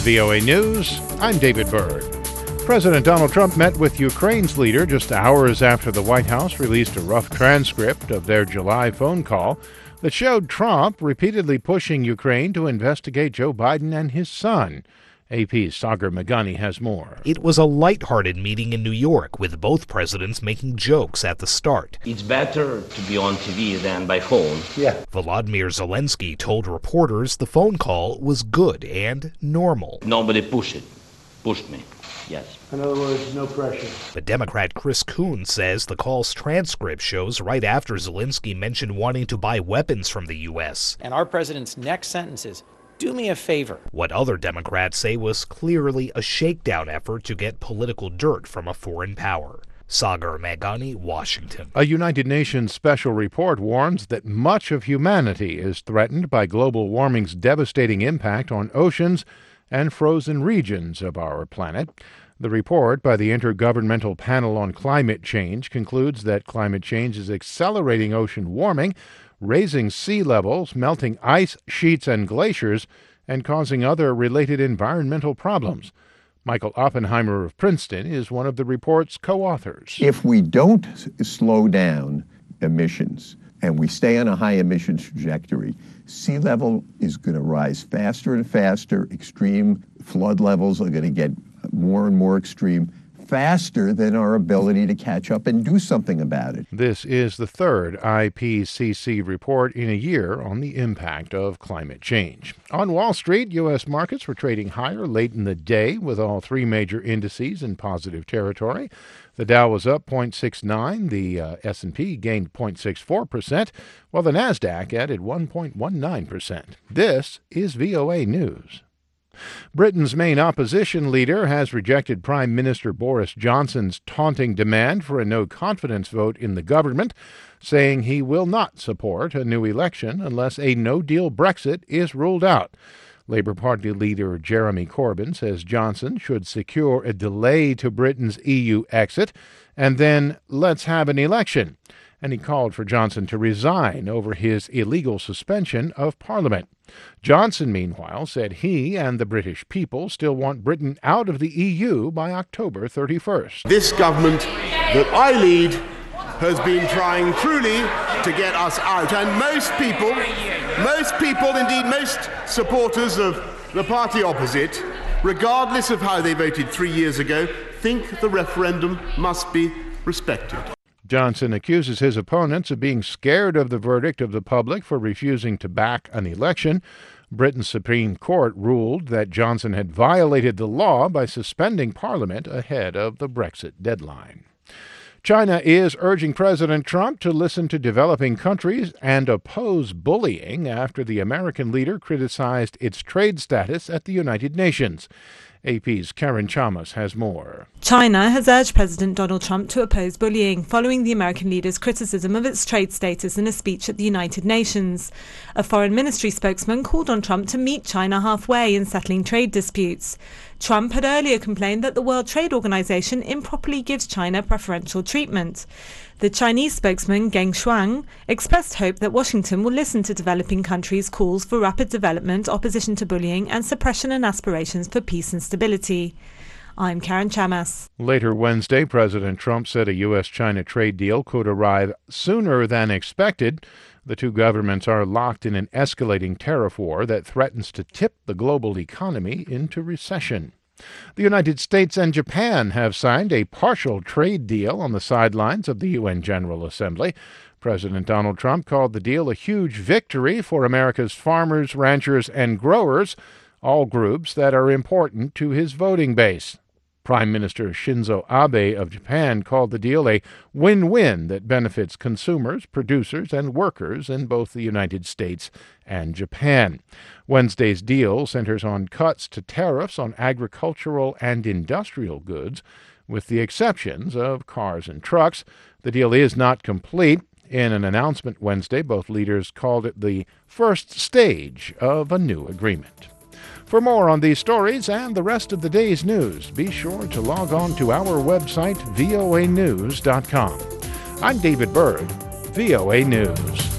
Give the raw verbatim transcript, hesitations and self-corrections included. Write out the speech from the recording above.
V O A News, I'm David Byrd. President Donald Trump met with Ukraine's leader just hours after the White House released a rough transcript of their July phone call that showed Trump repeatedly pushing Ukraine to investigate Joe Biden and his son. A P's Sagar Meghani has more. It was a lighthearted meeting in New York, with both presidents making jokes at the start. It's better to be on T V than by phone. Yeah. Volodymyr Zelensky told reporters the phone call was good and normal. Nobody pushed it. Pushed me. Yes. In other words, no pressure. But Democrat Chris Coons says the call's transcript shows right after Zelensky mentioned wanting to buy weapons from the U S. And our president's next sentence is, do me a favor. What other Democrats say was clearly a shakedown effort to get political dirt from a foreign power. Sagar Meghani, Washington. A United Nations special report warns that much of humanity is threatened by global warming's devastating impact on oceans and frozen regions of our planet. The report by the Intergovernmental Panel on Climate Change concludes that climate change is accelerating ocean warming, raising sea levels, melting ice sheets and glaciers, and causing other related environmental problems. Michael Oppenheimer of Princeton is one of the report's co-authors. If we don't slow down emissions and we stay on a high emissions trajectory, sea level is going to rise faster and faster. Extreme flood levels are going to get more and more extreme, faster than our ability to catch up and do something about it. This is the third I P C C report in a year on the impact of climate change. On Wall Street, U S markets were trading higher late in the day, with all three major indices in positive territory. The Dow was up zero point six nine, the uh, S and P gained zero point six four percent, while the Nasdaq added one point one nine percent. This is V O A News. Britain's main opposition leader has rejected Prime Minister Boris Johnson's taunting demand for a no-confidence vote in the government, saying he will not support a new election unless a no-deal Brexit is ruled out. Labour Party leader Jeremy Corbyn says Johnson should secure a delay to Britain's E U exit, and then let's have an election. And he called for Johnson to resign over his illegal suspension of Parliament. Johnson, meanwhile, said he and the British people still want Britain out of the E U by October thirty-first. This government that I lead has been trying truly to get us out, and most people, most people, indeed most supporters of the party opposite, regardless of how they voted three years ago, think the referendum must be respected. Johnson accuses his opponents of being scared of the verdict of the public for refusing to back an election. Britain's Supreme Court ruled that Johnson had violated the law by suspending Parliament ahead of the Brexit deadline. China is urging President Trump to listen to developing countries and oppose bullying after the American leader criticized its trade status at the United Nations. A P's Karen Chamas has more. China has urged President Donald Trump to oppose bullying following the American leader's criticism of its trade status in a speech at the United Nations. A foreign ministry spokesman called on Trump to meet China halfway in settling trade disputes. Trump had earlier complained that the World Trade Organization improperly gives China preferential treatment. The Chinese spokesman, Geng Shuang, expressed hope that Washington will listen to developing countries' calls for rapid development, opposition to bullying, and suppression and aspirations for peace and stability. I'm Karen Chamas. Later Wednesday, President Trump said a U S China trade deal could arrive sooner than expected. The two governments are locked in an escalating tariff war that threatens to tip the global economy into recession. The United States and Japan have signed a partial trade deal on the sidelines of the U N General Assembly. President Donald Trump called the deal a huge victory for America's farmers, ranchers, and growers, all groups that are important to his voting base. Prime Minister Shinzo Abe of Japan called the deal a win-win that benefits consumers, producers, and workers in both the United States and Japan. Wednesday's deal centers on cuts to tariffs on agricultural and industrial goods, with the exceptions of cars and trucks. The deal is not complete. In an announcement Wednesday, both leaders called it the first stage of a new agreement. For more on these stories and the rest of the day's news, be sure to log on to our website, V O A news dot com. I'm David Byrd, V O A News.